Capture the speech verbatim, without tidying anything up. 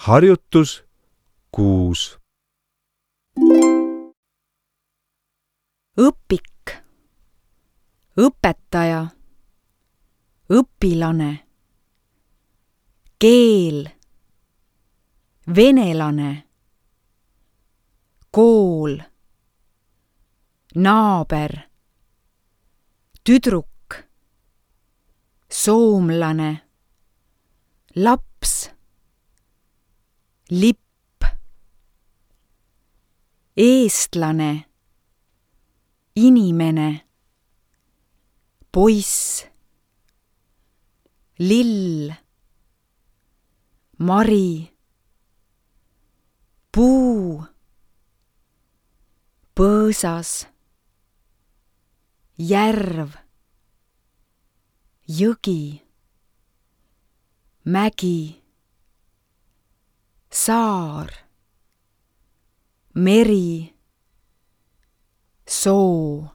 Harjutus kuus. Õpik, õpetaja, õpilane, keel, venelane, kool, naaber, tüdruk, soomlane, laps, lipp, eestlane, inimene, poiss, lill, mari, puu, põõsas, järv, jõgi, mägi, saar, meri, soo.